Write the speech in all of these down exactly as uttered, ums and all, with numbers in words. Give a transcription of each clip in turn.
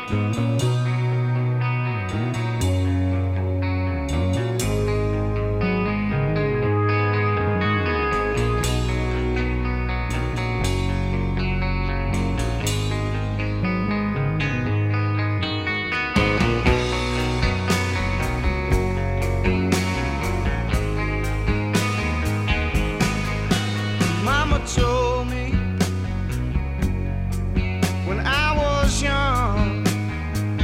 Told me when I was young,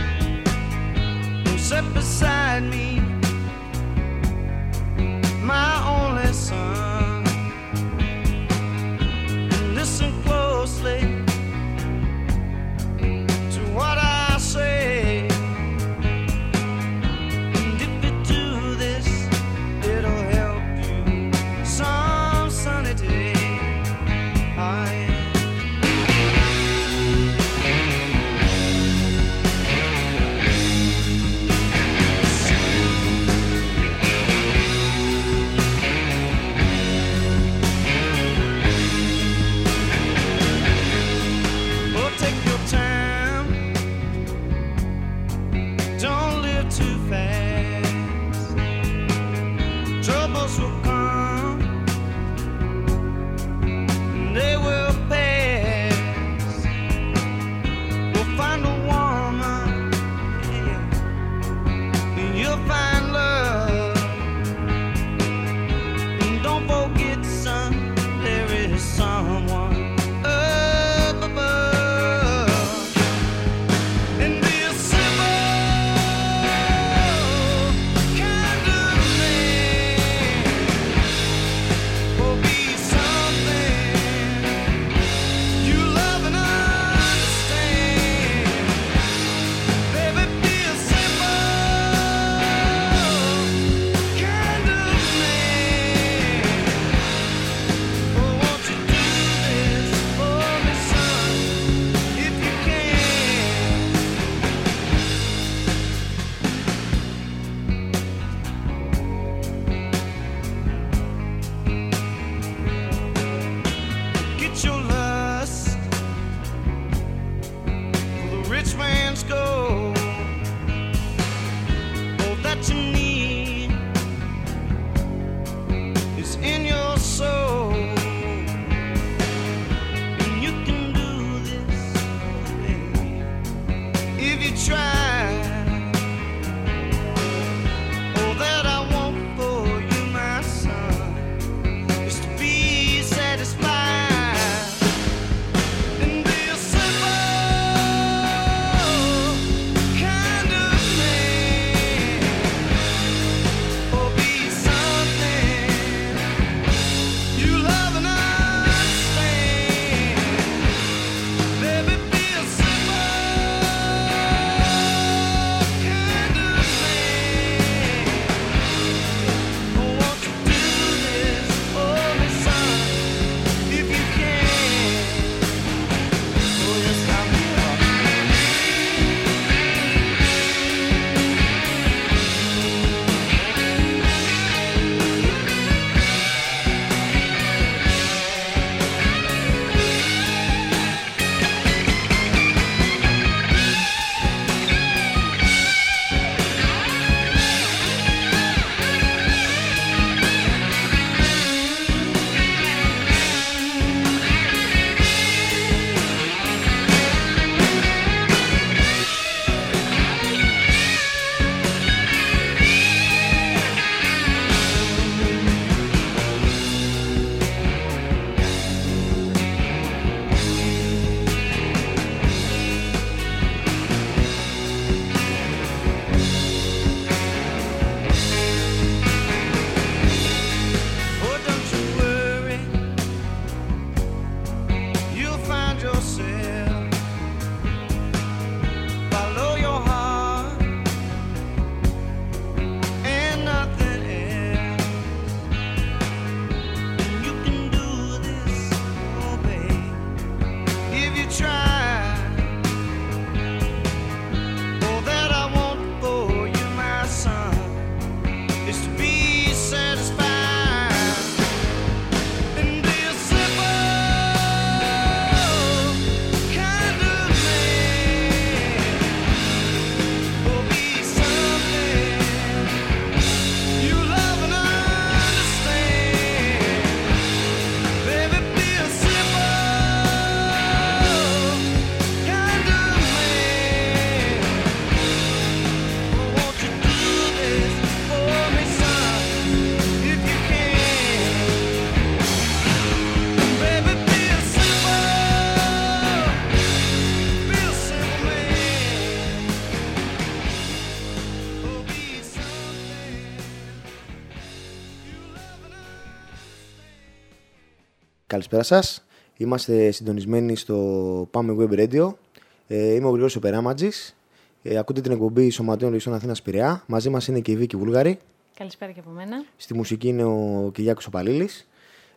Καλησπέρα σας. Είμαστε συντονισμένοι στο Πάμε Web Radio. Ε, είμαι ο Γρηγόρης Περάματζης. Ε, ακούτε την εκπομπή Σωματείων Λογιστών Αθήνας Πειραιά. Μαζί μας είναι και η Βίκη Βούλγαρη. Καλησπέρα και από μένα. Στη μουσική είναι ο Κυριάκος ο Παλίλης.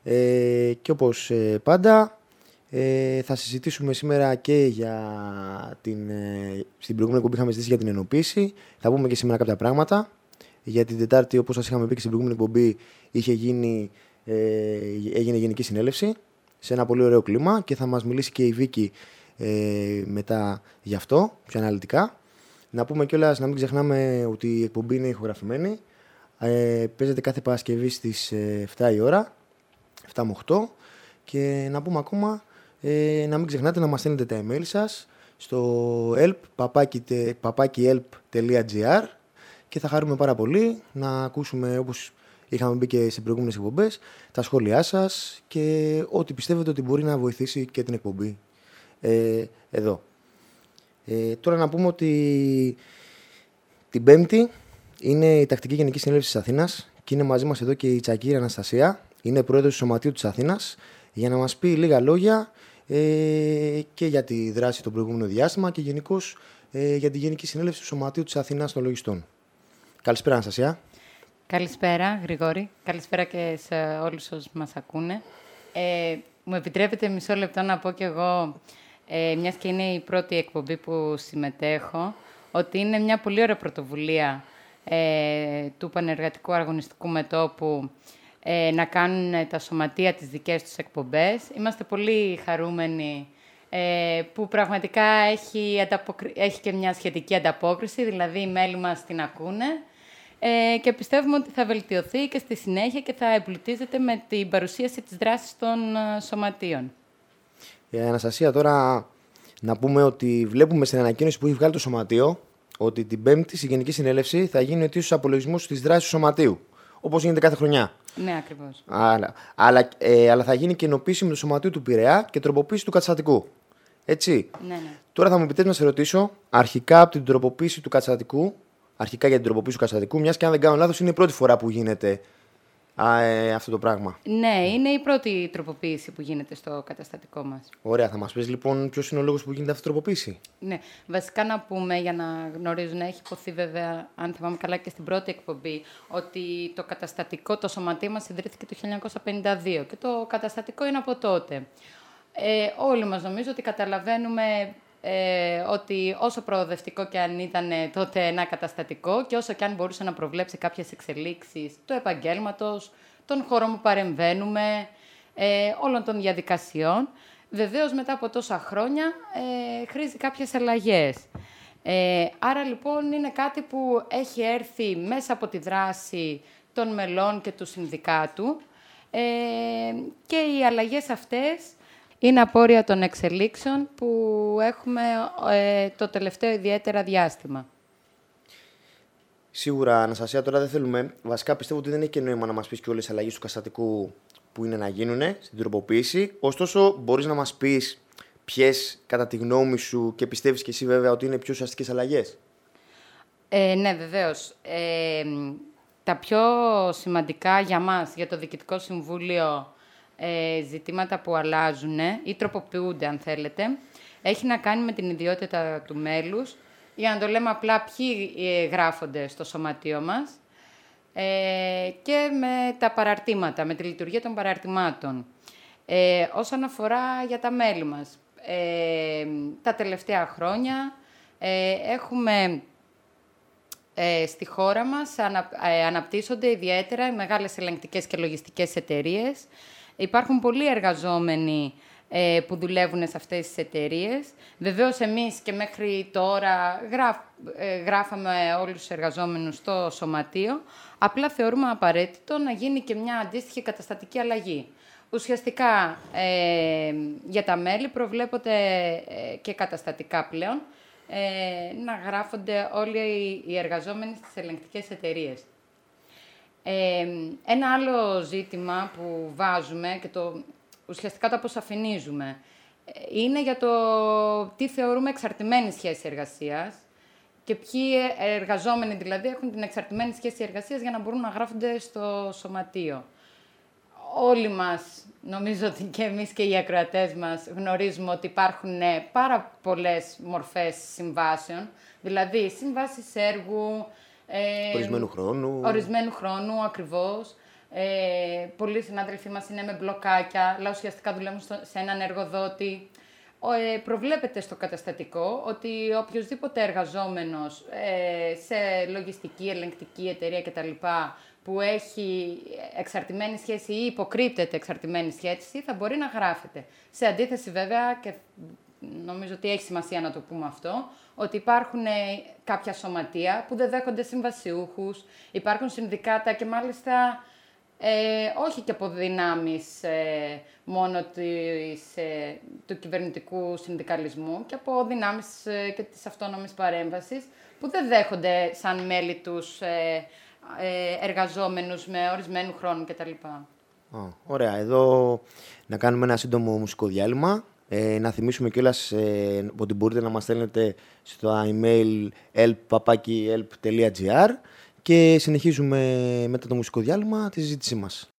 Ε, και όπως ε, πάντα ε, θα συζητήσουμε σήμερα και για την... Ε, στην προηγούμενη εκπομπή είχαμε ζητήσει για την ενοποίηση. Θα πούμε και σήμερα κάποια πράγματα. Για την Τετάρτη, όπως σας είχαμε πει και στην προηγούμενη εκπομπή, είχε γίνει, ε, έγινε γενική συνέλευση σε ένα πολύ ωραίο κλίμα και θα μας μιλήσει και η Βίκη ε, μετά γι' αυτό, πιο αναλυτικά. Να πούμε κιόλας, να μην ξεχνάμε ότι η εκπομπή είναι ηχογραφημένη. Ε, παίζεται κάθε Παρασκευή στις εφτά η ώρα, εφτά με οκτώ. Και να πούμε ακόμα, ε, να μην ξεχνάτε να μας στέλνετε τα email σας στο help παπάκι help τελεία gr και θα χαρούμε πάρα πολύ να ακούσουμε, όπως είχαμε μπει και σε προηγούμενες εκπομπές, τα σχόλιά σας και ό,τι πιστεύετε ότι μπορεί να βοηθήσει και την εκπομπή ε, εδώ. Ε, τώρα να πούμε ότι την Πέμπτη είναι η Τακτική Γενική Συνέλευση της Αθήνας και είναι μαζί μας εδώ και η Τσακίρα Αναστασία, είναι πρόεδρος του Σωματείου της Αθήνας, για να μας πει λίγα λόγια ε, και για τη δράση το προηγούμενο διάστημα και γενικώς ε, για τη Γενική Συνέλευση του Σωματείου της Αθήνας των Λογιστών. Καλησπέρα, Αναστασία. Καλησπέρα, Γρηγόρη. Καλησπέρα και σε όλους όσους μας ακούνε. Ε, μου επιτρέπετε μισό λεπτό να πω κι εγώ, ε, μιας και είναι η πρώτη εκπομπή που συμμετέχω, ότι είναι μια πολύ ωραία πρωτοβουλία ε, του Πανεργατικού Αγωνιστικού Μετώπου ε, να κάνουν τα σωματεία τις δικές τους εκπομπές. Είμαστε πολύ χαρούμενοι ε, που πραγματικά έχει, ανταποκρι... έχει και μια σχετική ανταπόκριση, δηλαδή οι μέλη μας την ακούνε. Ε, και πιστεύουμε ότι θα βελτιωθεί και στη συνέχεια και θα εμπλουτίζεται με την παρουσίαση της δράσης των uh, σωματείων. Η Αναστασία, τώρα να πούμε ότι βλέπουμε στην ανακοίνωση που έχει βγάλει το Σωματείο ότι την Πέμπτη στη Γενική Συνέλευση θα γίνει ο ετήσιος απολογισμός της δράσης του Σωματείου, όπως γίνεται κάθε χρονιά. Ναι, ακριβώς. Αλλά, αλλά, ε, αλλά θα γίνει και ενοποίηση με το Σωματείο του Πειραιά και τροποποίηση του καταστατικού. Έτσι. Ναι, ναι. Τώρα θα μου επιτρέψει να σε ρωτήσω αρχικά από την τροποποίηση του καταστατικού. Αρχικά για την τροποποίηση του καταστατικού, μιας και αν δεν κάνω λάθος, είναι η πρώτη φορά που γίνεται α, ε, αυτό το πράγμα. Ναι, είναι η πρώτη τροποποίηση που γίνεται στο καταστατικό μας. Ωραία, θα μας πεις λοιπόν ποιος είναι ο λόγος που γίνεται αυτή η τροποποίηση. Ναι, βασικά να πούμε για να γνωρίζουν, έχει υποθεί βέβαια, αν θυμάμαι καλά και στην πρώτη εκπομπή, ότι το καταστατικό, το σωματείο μας ιδρύθηκε το χίλια εννιακόσια πενήντα δύο και το καταστατικό είναι από τότε. Ε, όλοι μας νομίζω ότι καταλαβαίνουμε Ε, ότι όσο προοδευτικό και αν ήταν τότε ένα καταστατικό και όσο και αν μπορούσε να προβλέψει κάποιες εξελίξεις του επαγγέλματος, των χωρών που παρεμβαίνουμε, ε, όλων των διαδικασιών, βεβαίως μετά από τόσα χρόνια ε, χρήζει κάποιες αλλαγές. Ε, άρα λοιπόν είναι κάτι που έχει έρθει μέσα από τη δράση των μελών και του συνδικάτου ε, και οι αλλαγές αυτές είναι απόρρια των εξελίξεων που έχουμε ε, το τελευταίο ιδιαίτερα διάστημα. Σίγουρα, Αναστασία, τώρα δεν θέλουμε. Βασικά πιστεύω ότι δεν έχει και νόημα να μας πεις και όλες τις αλλαγές του καταστατικού που είναι να γίνουν στην τροποποίηση. Ωστόσο, μπορείς να μας πεις ποιες, κατά τη γνώμη σου, και πιστεύεις και εσύ βέβαια ότι είναι πιο ουσιαστικές αλλαγές. Ε, ναι, βεβαίως. Ε, τα πιο σημαντικά για μας, για το Διοικητικό Συμβούλιο, Ε, ζητήματα που αλλάζουν ή τροποποιούνται, αν θέλετε, έχει να κάνει με την ιδιότητα του μέλους, για να το λέμε απλά ποιοι ε, γράφονται στο σωματείο μας ε, και με τα παραρτήματα, με τη λειτουργία των παραρτημάτων. Ε, όσον αφορά για τα μέλη μας, ε, τα τελευταία χρόνια ε, έχουμε ε, στη χώρα μας ανα, ε, αναπτύσσονται ιδιαίτερα οι μεγάλες ελεγκτικές και λογιστικές εταιρείες. Υπάρχουν πολλοί εργαζόμενοι ε, που δουλεύουν σε αυτές τις εταιρείες. Βεβαίως, εμείς και μέχρι τώρα γράφ, ε, γράφαμε όλους τους εργαζόμενους στο σωματείο. Απλά θεωρούμε απαραίτητο να γίνει και μια αντίστοιχη καταστατική αλλαγή. Ουσιαστικά, ε, για τα μέλη προβλέπονται ε, και καταστατικά πλέον ε, να γράφονται όλοι οι εργαζόμενοι στις ελεγκτικές εταιρείες. Ε, ένα άλλο ζήτημα που βάζουμε και το, ουσιαστικά το αποσαφηνίζουμε είναι για το τι θεωρούμε εξαρτημένη σχέση εργασίας και ποιοι εργαζόμενοι δηλαδή έχουν την εξαρτημένη σχέση εργασίας για να μπορούν να γράφονται στο σωματείο. όλοι μας, νομίζω ότι και εμείς και οι ακροατές μας γνωρίζουμε ότι υπάρχουν πάρα πολλές μορφές συμβάσεων, δηλαδή συμβάσεις έργου, ε, ορισμένου χρόνου. Ορισμένου χρόνου, ακριβώς. Ε, πολλοί συνάδελφοί μας είναι με μπλοκάκια, αλλά ουσιαστικά δουλεύουν στο, σε έναν εργοδότη. Ε, προβλέπεται στο καταστατικό ότι οποιοσδήποτε εργαζόμενος ε, σε λογιστική, ελεγκτική εταιρεία κτλ. Που έχει εξαρτημένη σχέση ή υποκρύπτεται εξαρτημένη σχέση, θα μπορεί να γράφεται. Σε αντίθεση βέβαια, και νομίζω ότι έχει σημασία να το πούμε αυτό, ότι υπάρχουν κάποια σωματεία που δεν δέχονται συμβασιούχους, υπάρχουν συνδικάτα και μάλιστα ε, όχι και από δυνάμεις ε, μόνο της, ε, του κυβερνητικού συνδικαλισμού και από δυνάμεις ε, και της αυτόνομης παρέμβασης που δεν δέχονται σαν μέλη τους ε, εργαζόμενους με ορισμένου χρόνου κτλ. Oh, ωραία. Εδώ να κάνουμε ένα σύντομο μουσικό διάλειμμα. Ε, να θυμίσουμε κιόλας ε, ότι μπορείτε να μας στέλνετε στο email help παπάκι help τελεία gr και συνεχίζουμε μετά το μουσικό διάλειμμα τη συζήτησή μας.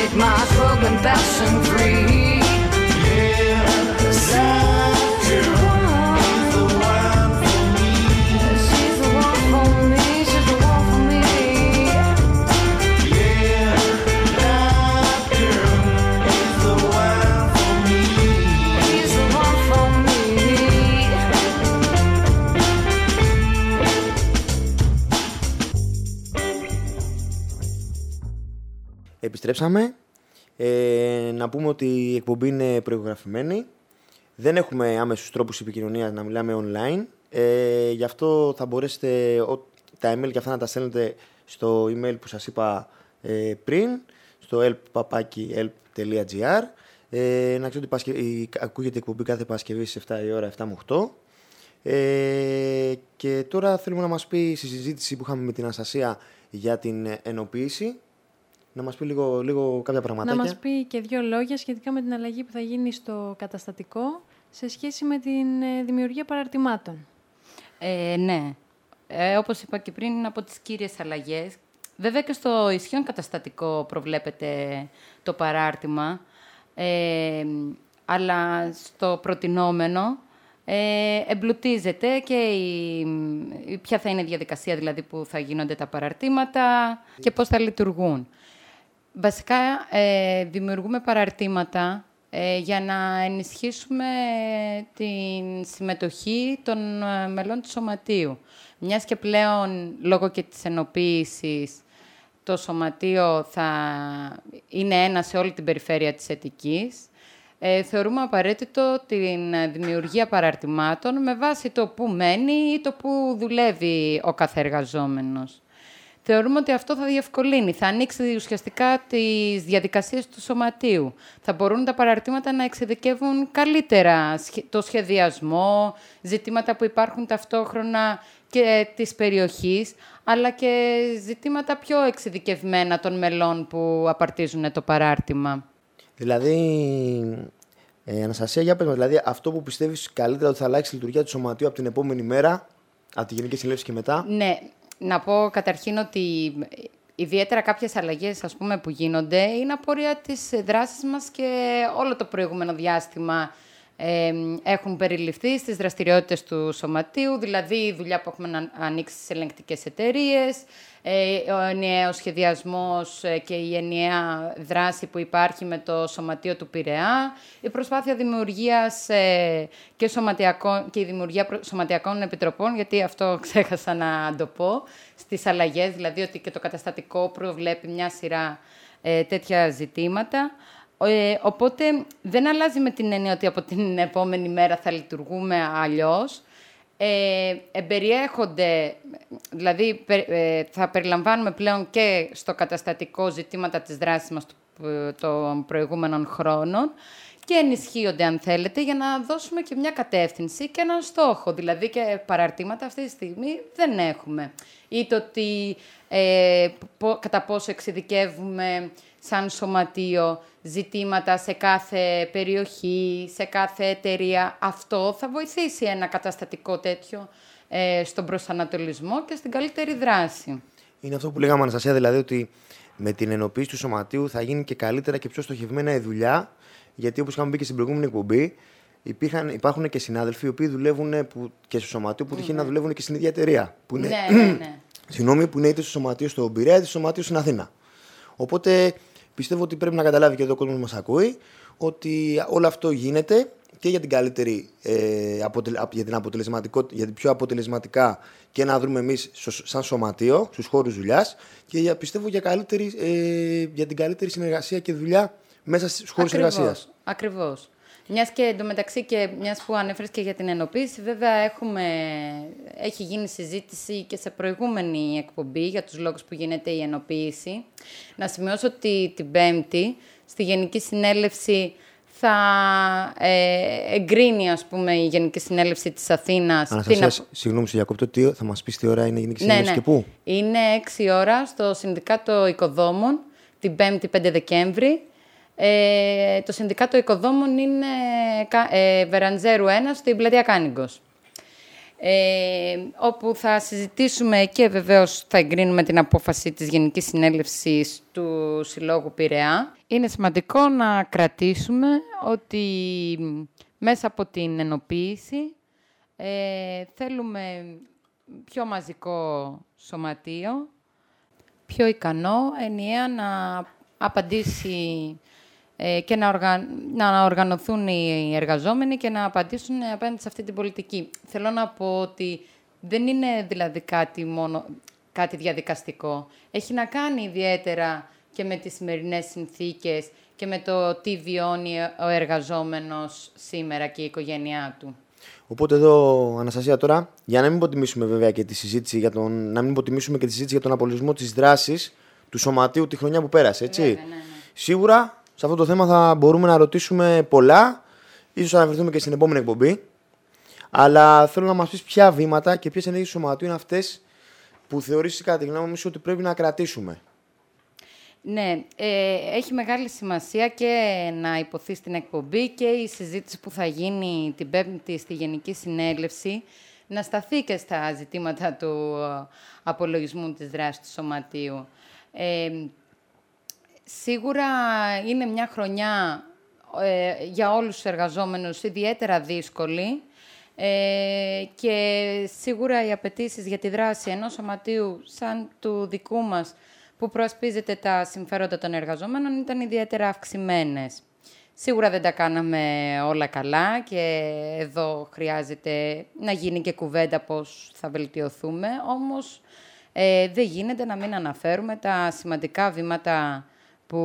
Passion free, yeah, sad girl. Επιστρέψαμε. Ε, να πούμε ότι η εκπομπή είναι προηγραφημένη. Δεν έχουμε άμεσους τρόπους επικοινωνίας να μιλάμε online. Ε, γι' αυτό θα μπορέσετε ο, τα email και αυτά να τα στέλνετε στο email που σας είπα ε, πριν, στο help παπάκι help τελεία gr. Ε, να ξέρετε ότι ακούγεται η εκπομπή κάθε Παρασκευή στις εφτά η ώρα, εφτά με οκτώ. Ε, και τώρα θέλουμε να μας πει στη συζήτηση που είχαμε με την Αναστασία για την ενοποίηση, να μας πει λίγο, λίγο κάποια πραγματάκια. Να μας πει και δύο λόγια σχετικά με την αλλαγή που θα γίνει στο καταστατικό σε σχέση με την ε, δημιουργία παραρτημάτων. Ε, ναι. Ε, όπως είπα και πριν, είναι από τις κύριες αλλαγές. Βέβαια και στο ισχύον καταστατικό προβλέπεται το παράρτημα, ε, αλλά στο προτινόμενο ε, εμπλουτίζεται και η, η, ποια θα είναι η διαδικασία δηλαδή που θα γίνονται τα παραρτήματα και πώς θα λειτουργούν. Βασικά, ε, δημιουργούμε παραρτήματα ε, για να ενισχύσουμε την συμμετοχή των ε, μελών του Σωματείου. Μιας και πλέον, λόγω και της ενοποίησης, το Σωματείο θα είναι ένα σε όλη την περιφέρεια της Αττικής, ε, θεωρούμε απαραίτητο την δημιουργία παραρτημάτων με βάση το που μένει ή το που δουλεύει ο κάθε εργαζόμενος. Θεωρούμε ότι αυτό θα διευκολύνει, θα ανοίξει ουσιαστικά τις διαδικασίες του Σωματείου. Θα μπορούν τα παραρτήματα να εξειδικεύουν καλύτερα το σχεδιασμό, ζητήματα που υπάρχουν ταυτόχρονα και της περιοχής, αλλά και ζητήματα πιο εξειδικευμένα των μελών που απαρτίζουν το παράρτημα. Δηλαδή, ε, Αναστασία, για πες μας, δηλαδή αυτό που πιστεύεις καλύτερα ότι θα αλλάξει η λειτουργία του Σωματείου από την επόμενη μέρα, από τη Γενική Συνέλευση και μετά. Ναι. Να πω καταρχήν ότι ιδιαίτερα κάποιες αλλαγές ας πούμε, που γίνονται είναι απορία της δράσης μας και όλο το προηγούμενο διάστημα ε, έχουν περιληφθεί στις δραστηριότητες του Σωματείου, δηλαδή η δουλειά που έχουμε ανοίξει στις ελεγκτικές εταιρείες, ε, ο ενιαίος σχεδιασμός και η ενιαία δράση που υπάρχει με το Σωματείο του Πειραιά, η προσπάθεια δημιουργίας ε, και, σωματιακών, και η δημιουργία σωματιακών επιτροπών, γιατί αυτό ξέχασα να το πω, στις αλλαγές, δηλαδή ότι και το καταστατικό προβλέπει μια σειρά ε, τέτοια ζητήματα. Ε, οπότε δεν αλλάζει με την έννοια ότι από την επόμενη μέρα θα λειτουργούμε αλλιώς. Ε, εμπεριέχονται, δηλαδή ε, θα περιλαμβάνουμε πλέον και στο καταστατικό ζητήματα της δράσης μας των προηγούμενων χρόνων και ενισχύονται, αν θέλετε, για να δώσουμε και μια κατεύθυνση και έναν στόχο. Δηλαδή και παραρτήματα αυτή τη στιγμή δεν έχουμε. Είτε ότι ε, πο, κατά πόσο εξειδικεύουμε σαν Σωματείο ζητήματα σε κάθε περιοχή, σε κάθε εταιρεία. Αυτό θα βοηθήσει ένα καταστατικό τέτοιο ε, στον προσανατολισμό και στην καλύτερη δράση. Είναι αυτό που λέγαμε, Αναστασία, δηλαδή ότι με την ενοποίηση του Σωματείου θα γίνει και καλύτερα και πιο στοχευμένα η δουλειά, γιατί όπως είχαμε πει και στην προηγούμενη εκπομπή, υπήρχαν, υπάρχουν και συνάδελφοι οι οποίοι δουλεύουν που, και στο Σωματείο που τυχαίνει mm-hmm. να δουλεύουν και στην ίδια εταιρεία. Που είναι, ναι, ναι, ναι. Συγγνώμη, που είναι είτε στο Σωματείο στο Πειραιά είτε στο Σωματείο στην Αθήνα. Οπότε πιστεύω ότι πρέπει να καταλάβει και εδώ ο κόσμος που μας ακούει ότι όλο αυτό γίνεται και για την καλύτερη, ε, αποτελ, για, την αποτελεσματικότητα, για την πιο αποτελεσματικά και να δούμε εμείς σαν Σωματείο στους χώρους δουλειάς και για, πιστεύω για, καλύτερη, ε, για την καλύτερη συνεργασία και δουλειά μέσα στους χώρους εργασίας. Ακριβώς. Μιας και εντωμεταξύ και μιας που ανέφερες και για την ενοποίηση, βέβαια έχουμε, έχει γίνει συζήτηση και σε προηγούμενη εκπομπή για τους λόγους που γίνεται η ενοποίηση. Να σημειώσω ότι την Πέμπτη στη Γενική Συνέλευση θα ε, εγκρίνει, ας πούμε, η Γενική Συνέλευση της Αθήνας. Αναστασία, την... συγγνώμη, σου διακόπτω, τι, θα μας πεις τι ώρα είναι η Γενική Συνέλευση, ναι, ναι. Και πού? Είναι έξι ώρα στο Συνδικάτο Οικοδόμων, την Πέμπτη πέντε Δεκέμβρη. Ε, το Συνδικάτο Οικοδόμων είναι ε, Βεραντζέρου ένα στην πλατεία Κάνιγκος. Ε, όπου θα συζητήσουμε και βεβαίως θα εγκρίνουμε την απόφαση της Γενικής Συνέλευσης του Συλλόγου Πειραιά. Είναι σημαντικό να κρατήσουμε ότι μέσα από την ενοποίηση ε, θέλουμε πιο μαζικό σωματείο, πιο ικανό, ενιαία να απαντήσει ε, και να, οργα... να οργανωθούν οι εργαζόμενοι και να απαντήσουν απέναντι σε αυτή την πολιτική. Θέλω να πω ότι δεν είναι δηλαδή κάτι, μόνο... κάτι διαδικαστικό. Έχει να κάνει ιδιαίτερα και με τις σημερινές συνθήκες και με το τι βιώνει ο εργαζόμενος σήμερα και η οικογένειά του. Οπότε εδώ, Αναστασία, τώρα, για να μην υποτιμήσουμε βέβαια και τη συζήτηση για τον, να μην υποτιμήσουμε και τη συζήτηση για τον απολογισμό της δράσης του Σωματείου τη χρονιά που πέρασε, έτσι. Βέβαια, ναι, ναι. Σίγουρα, σε αυτό το θέμα θα μπορούμε να ρωτήσουμε πολλά, ίσως αναφερθούμε και στην επόμενη εκπομπή. Αλλά θέλω να μας πεις ποια βήματα και ποιες ενέργειες του Σωματείου είναι αυτές που θεωρείς κατά τη γνώμη σου ότι πρέπει να κρατήσουμε. Ναι, ε, έχει μεγάλη σημασία και να υποθεί στην εκπομπή και η συζήτηση που θα γίνει την Πέμπτη στη Γενική Συνέλευση να σταθεί και στα ζητήματα του απολογισμού της δράσης του Σωματείου. Ε, σίγουρα είναι μια χρονιά ε, για όλους τους εργαζόμενους ιδιαίτερα δύσκολη ε, και σίγουρα οι απαιτήσεις για τη δράση ενός σωματείου σαν του δικού μας που προασπίζεται τα συμφέροντα των εργαζομένων ήταν ιδιαίτερα αυξημένες. Σίγουρα δεν τα κάναμε όλα καλά και εδώ χρειάζεται να γίνει και κουβέντα πώς θα βελτιωθούμε, όμως ε, δεν γίνεται να μην αναφέρουμε τα σημαντικά βήματα που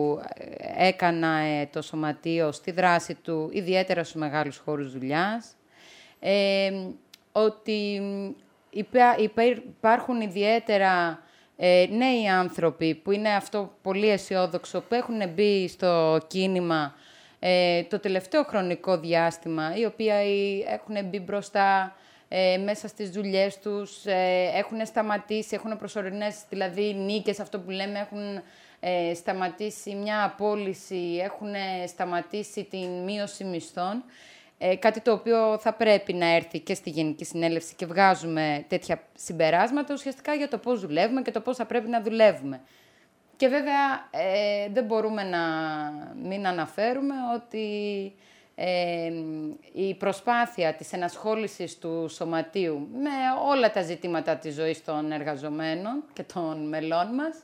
έκανα ε, το Σωματείο στη δράση του, ιδιαίτερα στους μεγάλους χώρους δουλειάς, ε, ότι υπά, υπά, υπάρχουν ιδιαίτερα ε, νέοι άνθρωποι, που είναι αυτό πολύ αισιόδοξο, που έχουν μπει στο κίνημα ε, το τελευταίο χρονικό διάστημα, οι οποίοι έχουν μπει μπροστά ε, μέσα στις δουλειές τους, ε, έχουν σταματήσει, έχουν προσωρινές, δηλαδή νίκες, αυτό που λέμε, έχουν ε, σταματήσει μια απόλυση, έχουν σταματήσει την μείωση μισθών. Ε, κάτι το οποίο θα πρέπει να έρθει και στη Γενική Συνέλευση και βγάζουμε τέτοια συμπεράσματα ουσιαστικά για το πώς δουλεύουμε και το πώς θα πρέπει να δουλεύουμε. Και βέβαια ε, δεν μπορούμε να μην αναφέρουμε ότι ε, η προσπάθεια της ενασχόλησης του Σωματείου με όλα τα ζητήματα της ζωής των εργαζομένων και των μελών μας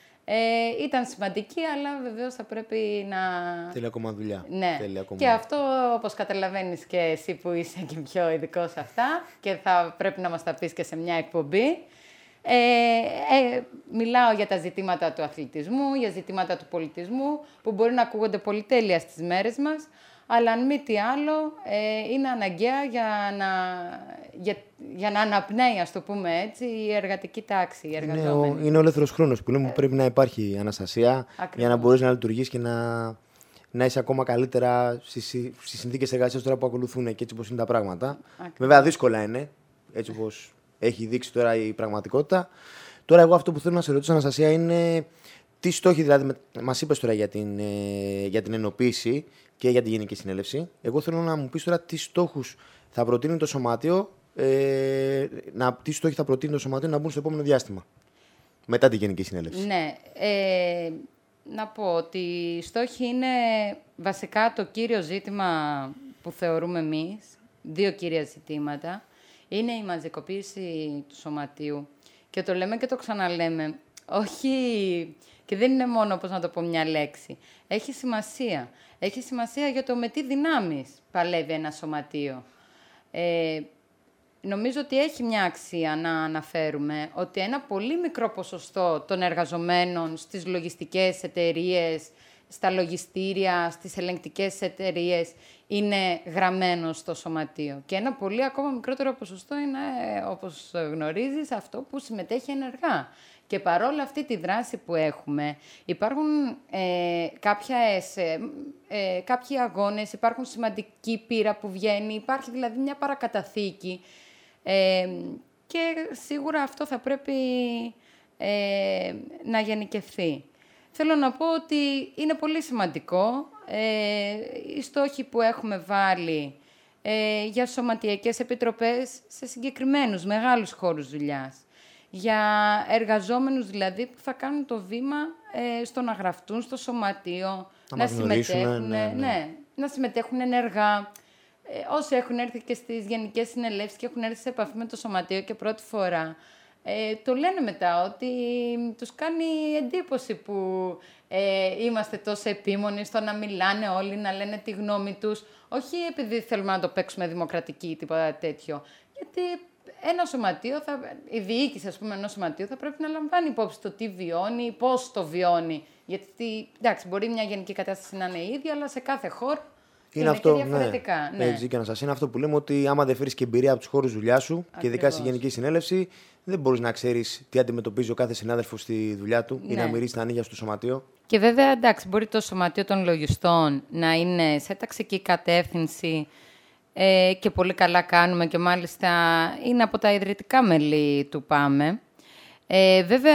Ε, ήταν σημαντική, αλλά βεβαίως θα πρέπει να... Θέλει ακόμα δουλειά. Ναι. Θέλει ακόμα... Και αυτό, όπως καταλαβαίνεις και εσύ που είσαι και πιο ειδικός σε αυτά και θα πρέπει να μας τα πεις και σε μια εκπομπή. Ε, ε, μιλάω για τα ζητήματα του αθλητισμού, για ζητήματα του πολιτισμού, που μπορεί να ακούγονται πολυτέλεια στις μέρες μας, αλλά αν μη τι άλλο, ε, είναι αναγκαία για να, για, για να αναπνέει, ας το πούμε έτσι, η εργατική τάξη, οι εργαζόμενοι. Είναι ο, είναι ο ελεύθερος χρόνος που λέμε που πρέπει να υπάρχει, Αναστασία, Ακριβώς. για να μπορείς να λειτουργείς και να, να είσαι ακόμα καλύτερα στις, στις συνθήκες εργασίας τώρα που ακολουθούν και έτσι όπως είναι τα πράγματα. Ακριβώς. Βέβαια δύσκολα είναι, έτσι όπως έχει δείξει τώρα η πραγματικότητα. Τώρα εγώ αυτό που θέλω να σε ρωτήσω, Αναστασία, είναι τι στόχοι, δηλαδή, μας είπες τώρα για την, ε, για την ενοποίηση και για τη Γενική Συνέλευση. Εγώ θέλω να μου πεις τώρα τι στόχους θα προτείνει το Σωματείο, ε, να, τι στόχοι θα προτείνει το Σωματείο να μπουν στο επόμενο διάστημα, μετά τη Γενική Συνέλευση. Ναι. Ε, να πω ότι οι στόχοι είναι βασικά το κύριο ζήτημα που θεωρούμε εμείς, δύο κύρια ζητήματα, είναι η μαζικοποίηση του Σωματείου. Και το λέμε και το ξαναλέμε. Όχι, και δεν είναι μόνο, πώς να το πω, μια λέξη. Έχει σημασία. Έχει σημασία για το με τι δυνάμεις παλεύει ένα σωματείο. Ε, νομίζω ότι έχει μια αξία να αναφέρουμε ότι ένα πολύ μικρό ποσοστό των εργαζομένων στις λογιστικές εταιρείες, στα λογιστήρια, στις ελεγκτικές εταιρείες είναι γραμμένο στο σωματείο. Και ένα πολύ ακόμα μικρότερο ποσοστό είναι, όπως γνωρίζεις, αυτό που συμμετέχει ενεργά. Και παρόλα αυτή τη δράση που έχουμε, υπάρχουν ε, κάποιες, ε, ε, κάποιοι αγώνες, υπάρχουν σημαντική πείρα που βγαίνει, υπάρχει δηλαδή μια παρακαταθήκη ε, και σίγουρα αυτό θα πρέπει ε, να γενικευθεί. Θέλω να πω ότι είναι πολύ σημαντικό ε, οι στόχοι που έχουμε βάλει ε, για σωματιακές επιτροπές σε συγκεκριμένους μεγάλους χώρους δουλειάς. Για εργαζόμενους δηλαδή που θα κάνουν το βήμα ε, στο να γραφτούν στο σωματείο, να, να συμμετέχουν, ναι, ναι. Ναι, να συμμετέχουν ενεργά. Ε, όσοι έχουν έρθει και στις γενικές συνελεύσεις και έχουν έρθει σε επαφή με το σωματείο και πρώτη φορά, ε, το λένε μετά ότι τους κάνει εντύπωση που ε, είμαστε τόσο επίμονοι στο να μιλάνε όλοι, να λένε τη γνώμη τους. Όχι επειδή θέλουμε να το παίξουμε δημοκρατική ή τίποτα τέτοιο, γιατί ένα σωματείο, θα, η διοίκηση ας πούμε ενός σωματείου θα πρέπει να λαμβάνει υπόψη το τι βιώνει, πώς το βιώνει Γιατί, εντάξει, μπορεί μια γενική κατάσταση να είναι η ίδια, αλλά σε κάθε χώρο είναι, είναι αυτό, και διαφορετικά. Ναι. Ναι. Έτσι και να σας είναι αυτό που λέμε, ότι άμα δεν φέρεις και εμπειρία από τους χώρους δουλειά σου, ακριβώς, και ειδικά στη Γενική Συνέλευση, δεν μπορείς να ξέρεις τι αντιμετωπίζει ο κάθε συνάδελφος στη δουλειά του, ναι, ή να μυρίσει τα ανοίγια στο σωματείο. Και βέβαια, εντάξει, μπορεί το σωματείο των λογιστών να είναι σε ταξική κατεύθυνση ε, και πολύ καλά κάνουμε και μάλιστα είναι από τα ιδρυτικά μέλη του ΠΑΜΕ. Ε, βέβαια,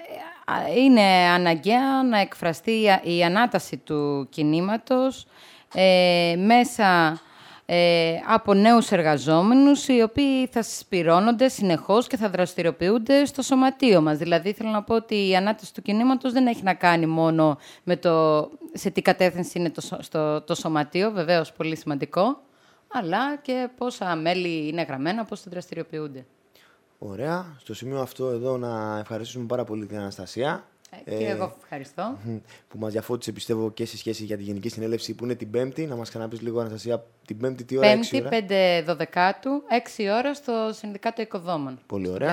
είναι αναγκαία να εκφραστεί η ανάταση του κινήματος ε, μέσα ε, από νέους εργαζόμενους, οι οποίοι θα συσπυρώνονται συνεχώς και θα δραστηριοποιούνται στο σωματείο μας. Δηλαδή, θέλω να πω ότι η ανάταση του κινήματος δεν έχει να κάνει μόνο με το σε τι κατεύθυνση είναι το, στο, το σωματείο, βεβαίως πολύ σημαντικό, αλλά και πόσα μέλη είναι γραμμένα, πώς θα δραστηριοποιούνται. Ωραία. Στο σημείο αυτό εδώ να ευχαριστήσουμε πάρα πολύ την Αναστασία. Ε, και ε, εγώ ευχαριστώ. Που μας διαφώτισε, πιστεύω, και σε σχέση για τη Γενική Συνέλευση που είναι την Πέμπτη. Να μας ξαναπείς λίγο, Αναστασία, την Πέμπτη τι ώρα? Πέμπτη, πέντε Δωδεκάτου, έξι ώρα στο Συνδικάτο Οικοδόμων. Πολύ ωραία.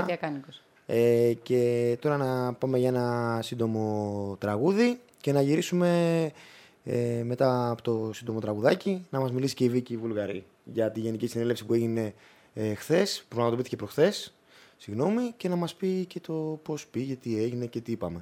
Ε, και τώρα να πάμε για ένα σύντομο τραγούδι και να γυρίσουμε ε, μετά από το σύντομο τραγουδάκι να μας μιλήσει και η Βίκη Βουλγαρή για τη Γενική Συνέλευση που έγινε ε, χθες, προγραμματοποιήθηκε προχθές. Συγγνώμη, και να μας πει και το πώς πήγε, τι έγινε και τι είπαμε.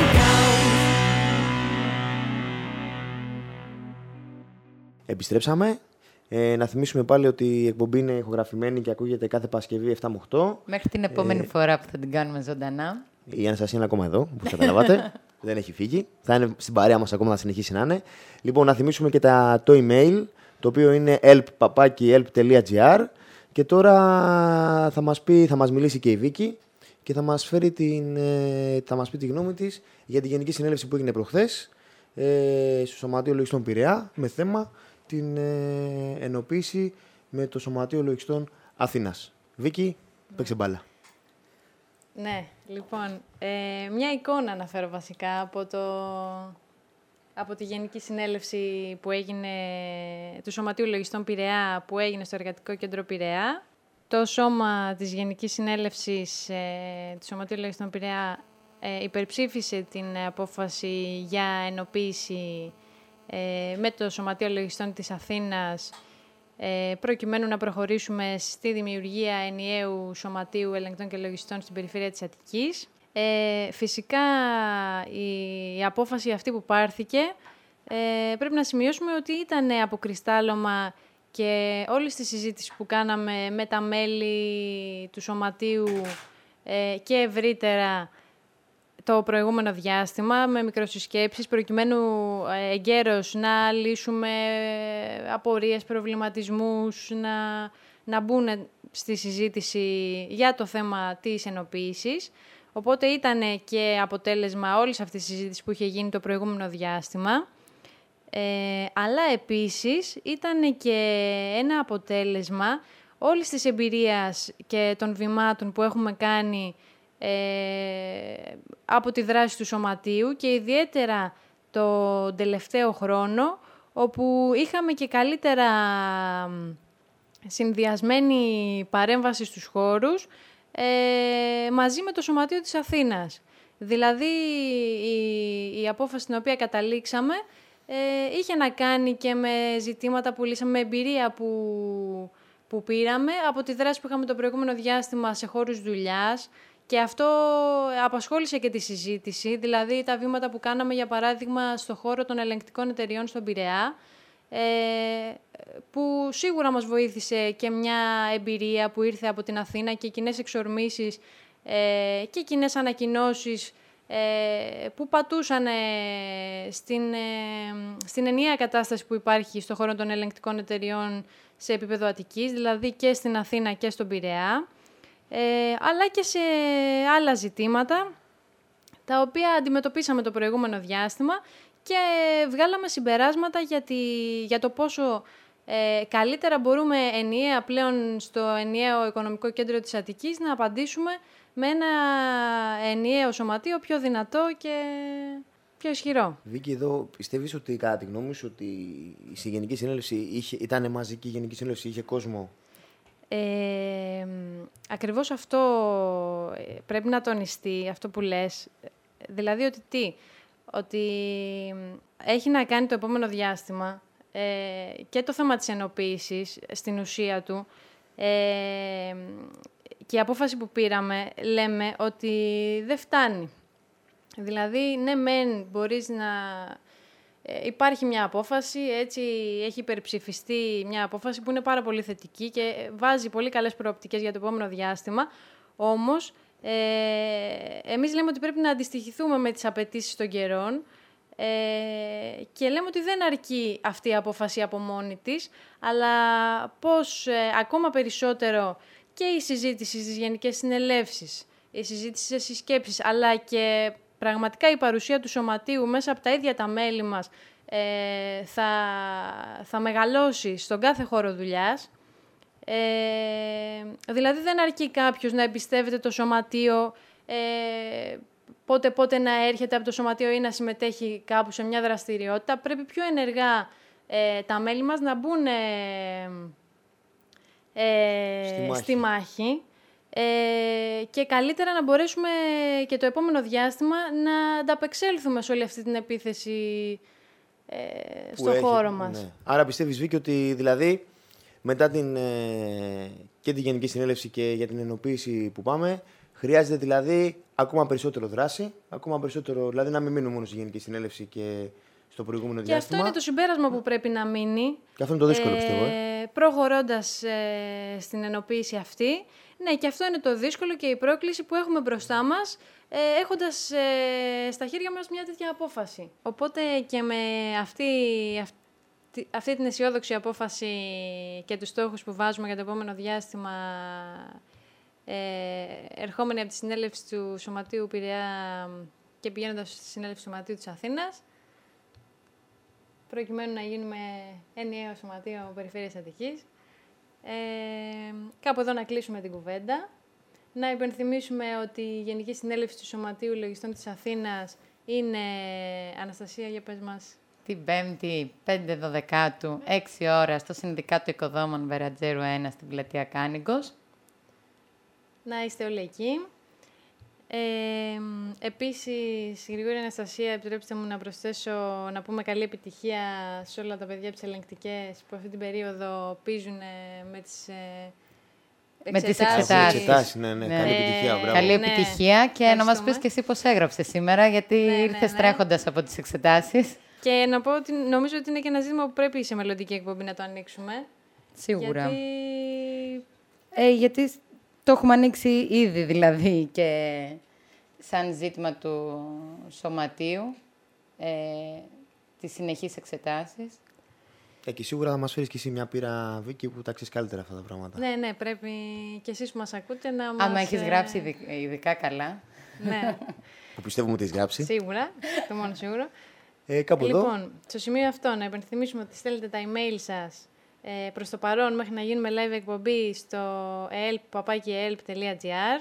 Επιστρέψαμε. Ε, να θυμίσουμε πάλι ότι η εκπομπή είναι ηχογραφημένη και ακούγεται κάθε Παρασκευή επτά με οκτώ. Μέχρι την επόμενη ε, φορά που θα την κάνουμε ζωντανά. Η Αναστασία είναι ακόμα εδώ, όπως καταλαβαίνετε. Δεν έχει φύγει. Θα είναι στην παρέα μας ακόμα, να συνεχίσει να είναι. Λοιπόν, να θυμίσουμε και τα, το email, το οποίο είναι help παπάκι help τελεία gr. Και τώρα θα μας, πει, θα μας μιλήσει και η Βίκη και θα μας, φέρει την, θα μας πει τη γνώμη της για τη Γενική Συνέλευση που έγινε προχθές ε, στο Σωματείο Λογιστών Πειραιά με θέμα την ε, ενοποίηση με το Σωματείο Λογιστών Αθήνας. Βίκη, παίξε μπάλα. Ναι, λοιπόν, ε, μια εικόνα αναφέρω βασικά από, το, από τη Γενική Συνέλευση που έγινε, του Σωματείου Λογιστών Πειραιά που έγινε στο Εργατικό Κέντρο Πειραιά. Το σώμα της Γενικής Συνέλευσης ε, του Σωματείου Λογιστών Πειραιά ε, υπερψήφισε την απόφαση για ενοποίηση ε, με το Σωματείο Λογιστών της Αθήνας ε, προκειμένου να προχωρήσουμε στη δημιουργία ενιαίου Σωματείου Ελεγκτών και Λογιστών στην περιφέρεια της Αττικής. Ε, φυσικά η, η απόφαση αυτή που πάρθηκε ε, πρέπει να σημειώσουμε ότι ήταν αποκριστάλλωμα και όλη τη συζήτηση που κάναμε με τα μέλη του Σωματείου ε, και ευρύτερα το προηγούμενο διάστημα με μικροσυσκέψεις προκειμένου ε, εγκαίρως να λύσουμε απορίες, προβληματισμούς, να, να μπουν στη συζήτηση για το θέμα της ενοποίησης. Οπότε ήταν και αποτέλεσμα όλης αυτής της συζήτησης που είχε γίνει το προηγούμενο διάστημα. Ε, αλλά επίσης ήταν και ένα αποτέλεσμα όλης της εμπειρίας και των βημάτων που έχουμε κάνει ε, από τη δράση του Σωματείου και ιδιαίτερα το τελευταίο χρόνο, όπου είχαμε και καλύτερα συνδυασμένη παρέμβαση στους χώρους ε, μαζί με το Σωματείο της Αθήνας. Δηλαδή η, η απόφαση στην οποία καταλήξαμε Ε, είχε να κάνει και με ζητήματα που λύσαμε, με εμπειρία που, που πήραμε από τη δράση που είχαμε το προηγούμενο διάστημα σε χώρους δουλειάς και αυτό απασχόλησε και τη συζήτηση, δηλαδή τα βήματα που κάναμε για παράδειγμα στο χώρο των ελεγκτικών εταιριών στον Πειραιά ε, που σίγουρα μας βοήθησε και μια εμπειρία που ήρθε από την Αθήνα και κοινές εξορμήσεις ε, και κοινές ανακοινώσεις που πατούσαν στην, στην ενιαία κατάσταση που υπάρχει στον χώρο των ελεγκτικών εταιριών σε επίπεδο Αττικής, δηλαδή και στην Αθήνα και στον Πειραιά, ε, αλλά και σε άλλα ζητήματα, τα οποία αντιμετωπίσαμε το προηγούμενο διάστημα και βγάλαμε συμπεράσματα για, τη, για το πόσο ε, καλύτερα μπορούμε ενιαία πλέον στο ενιαίο οικονομικό κέντρο της Αττικής να απαντήσουμε με ένα ενιαίο σωματείο πιο δυνατό και πιο ισχυρό. Βίκη, εδώ πιστεύεις ότι κατά τη γνώμη σου ότι η Γενική Συνέλευση είχε, ήταν μαζική η Γενική Συνέλευση, είχε κόσμο? Ε, ακριβώς αυτό πρέπει να τονιστεί, αυτό που λες. Δηλαδή ότι τι, ότι έχει να κάνει το επόμενο διάστημα ε, και το θέμα της ενοποίησης στην ουσία του ε, και η απόφαση που πήραμε λέμε ότι δεν φτάνει. Δηλαδή, ναι μεν μπορείς να... Ε, υπάρχει μια απόφαση, έτσι έχει υπερψηφιστεί μια απόφαση που είναι πάρα πολύ θετική και βάζει πολύ καλές προοπτικές για το επόμενο διάστημα, όμως ε, εμείς λέμε ότι πρέπει να αντιστοιχηθούμε με τις απαιτήσεις των καιρών ε, και λέμε ότι δεν αρκεί αυτή η απόφαση από μόνη της, αλλά πώς ε, ακόμα περισσότερο και η συζήτηση στις γενικές συνελεύσεις, η συζήτηση σε συσκέψεις, αλλά και πραγματικά η παρουσία του Σωματείου μέσα από τα ίδια τα μέλη μας ε, θα, θα μεγαλώσει στον κάθε χώρο δουλειάς. Ε, δηλαδή δεν αρκεί κάποιος να εμπιστεύεται το Σωματείο, ε, πότε πότε να έρχεται από το Σωματείο ή να συμμετέχει κάπου σε μια δραστηριότητα. Πρέπει πιο ενεργά ε, τα μέλη μας να μπουν ε, ε, στη μάχη, στη μάχη. Ε, και καλύτερα να μπορέσουμε και το επόμενο διάστημα να ανταπεξέλθουμε σε όλη αυτή την επίθεση ε, στον έχει, χώρο μας. Ναι. Άρα πιστεύεις, Βίκη, ότι δηλαδή μετά την, ε, και τη Γενική Συνέλευση και για την ενοποίηση που πάμε, χρειάζεται δηλαδή ακόμα περισσότερο δράση, ακόμα περισσότερο, δηλαδή να μην μείνουμε μόνο στη Γενική Συνέλευση και στο προηγούμενο και διάστημα. αυτό είναι το συμπέρασμα που πρέπει να μείνει. Και αυτό είναι το δύσκολο, ε, πιστεύω. Ε. Προχωρώντας ε, στην ενοποίηση αυτή. Ναι, και αυτό είναι το δύσκολο και η πρόκληση που έχουμε μπροστά μας, ε, έχοντας ε, στα χέρια μας μια τέτοια απόφαση. Οπότε και με αυτή, αυτή, αυτή την αισιόδοξη απόφαση και τους στόχους που βάζουμε για το επόμενο διάστημα, ε, ερχόμενοι από τη συνέλευση του Σωματείου Πειραιά και πηγαίνοντας στη συνέλευση του Σωματείου της Αθήνας, προκειμένου να γίνουμε ενιαίο Σωματείο Περιφέρειας Αττικής. Ε, κάπου εδώ να κλείσουμε την κουβέντα. Να υπενθυμίσουμε ότι η Γενική Συνέλευση του Σωματείου Λογιστών της Αθήνας είναι, Αναστασία, για πες μας. Την Πέμπτη, πέντε Δωδεκάτου, έξι ώρα, στο Συνδικάτο Οικοδόμων Βερατζέρου ένα, στην πλατεία Κάνιγκος. Να είστε όλοι εκεί. Ε, επίσης, Γρηγόρη, Αναστασία, επιτρέψτε μου να προσθέσω, να πούμε καλή επιτυχία σε όλα τα παιδιά από τις ελεγκτικές που αυτή την περίοδο πίζουν με τις ε, με τις εξετάσεις. εξετάσεις. Ναι, ναι, ναι. Καλή Ε, επιτυχία, μπράβο. Καλή Ναι. επιτυχία και να μας Ευχαριστούμε. πεις και εσύ πώς έγραψες σήμερα, γιατί Ναι, ναι, ήρθες ναι. τρέχοντας από τις εξετάσεις. Και να πω ότι νομίζω ότι είναι και ένα ζήτημα που πρέπει σε μελλοντική εκπομπή να το ανοίξουμε. Σίγουρα. Γιατί Ε, γιατί το έχουμε ανοίξει ήδη, δηλαδή, και σαν ζήτημα του σωματείου, ε, τις συνεχείς εξετάσεις. Ε, και σίγουρα θα μας φέρεις και εσύ μια πείρα, Βίκη, που τα ξέρεις καλύτερα αυτά τα πράγματα. ναι, ναι, πρέπει και εσείς που μας ακούτε να μας... Άμα έχεις ε, γράψει ειδι- ειδικά καλά. Ναι, Που πιστεύουμε ότι έχεις γράψει. σίγουρα, το μόνο σίγουρο. Ε, κάπου εδώ. Λοιπόν, στο σημείο αυτό να υπενθυμίσουμε ότι στέλνετε τα email σας ε, προς το παρόν μέχρι να γίνουμε live εκπομπή στο ελπ παπάκι ελπ τελεία τζι άρ.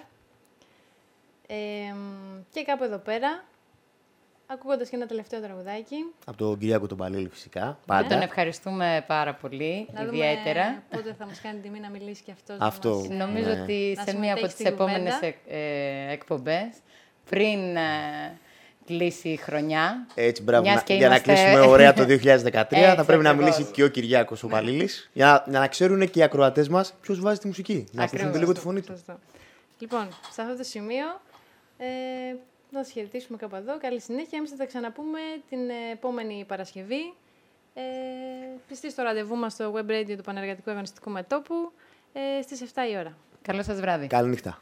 Ε, και κάπου εδώ πέρα, ακούγοντας και ένα τελευταίο τραγουδάκι. Από τον Κυριάκο τον Παλίλη, φυσικά. Τον Πάντα. ευχαριστούμε πάρα πολύ, Να ιδιαίτερα. δούμε πότε θα μας κάνει τιμή να μιλήσει και αυτός. Αυτό. Να μας, ε, Νομίζω Ναι. ότι Να σε μία από συμμετέχει τις στην επόμενες κουβέντα. εκ- ε, εκπομπές, πριν ε, κλείσει η χρονιά. Έτσι, μπράβο. Μιας Να- και για να είμαστε- κλείσουμε ωραία το δύο χιλιάδες δεκατρία, θα Έτσι, πρέπει να ακριβώς. μιλήσει και ο Κυριάκος ο Παλίλης, για να, για να ξέρουν και οι ακροατές μας ποιος βάζει τη μουσική. Να ακούσουν Ακριβώς. λίγο τη φωνή του. Σωστό. Λοιπόν, σε αυτό το σημείο ε, να σας χαιρετήσουμε κάπου εδώ. Καλή συνέχεια. Εμείς θα τα ξαναπούμε την επόμενη Παρασκευή. Ε, πιστοί στο ραντεβού μας στο web radio του Πανεργατικού Αγωνιστικού Μετώπου ε, στις εφτά η ώρα. Καλό σας βράδυ. Καλή νύχτα.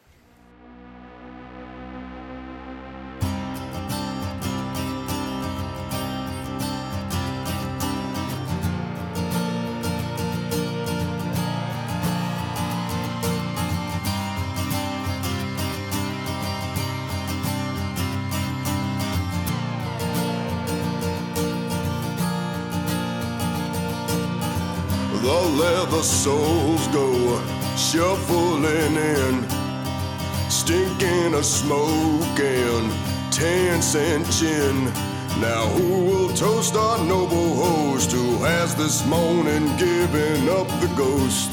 The leather soles go shuffling in, stinking of smoke and ten cent chin. Now who will toast our noble host who has this morning given up the ghost?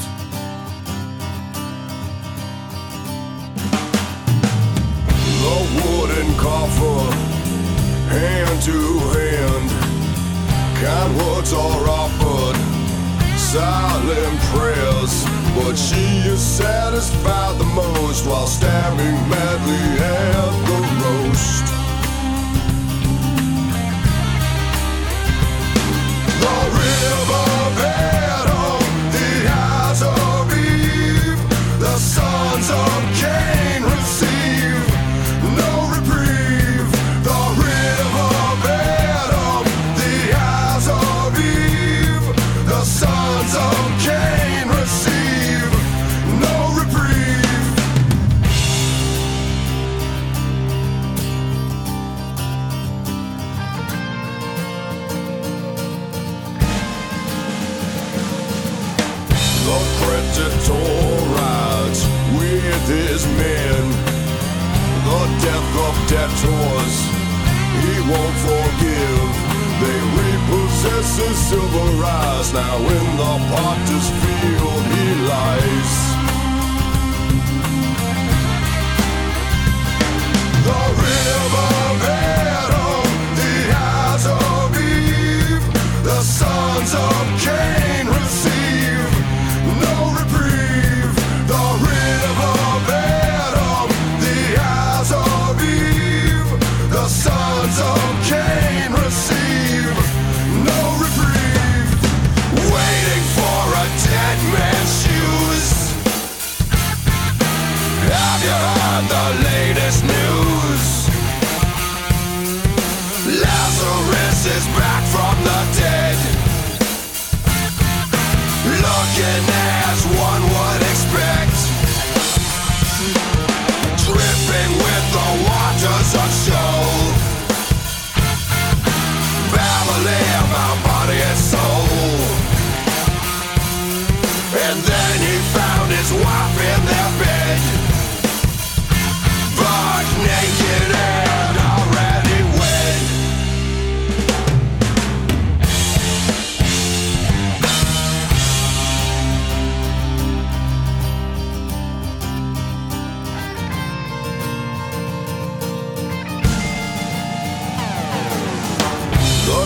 The wooden coffer, hand to hand, kind words are offered, silent prayers, but she is satisfied the most while stabbing madly at the roast. The riverbed of the eyes of Eve, the sons of Cain receive no reprieve. The riverbed of the eyes of Eve, the sons of Cain receive no reprieve. The predator rides with his men, the death of debtors he won't forgive. They repossess his silver eyes, now in the potter's field he lies. The riverbed of the eyes of Eve, the sons of Cain receive no reprieve. The riverbed of the eyes of Eve, the sons of Cain receive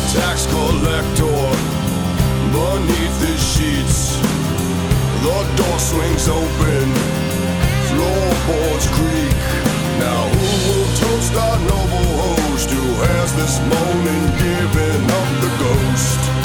tax collector beneath the sheets. The door swings open, floorboards creak. Now who will toast our noble host who has this morning given up the ghost?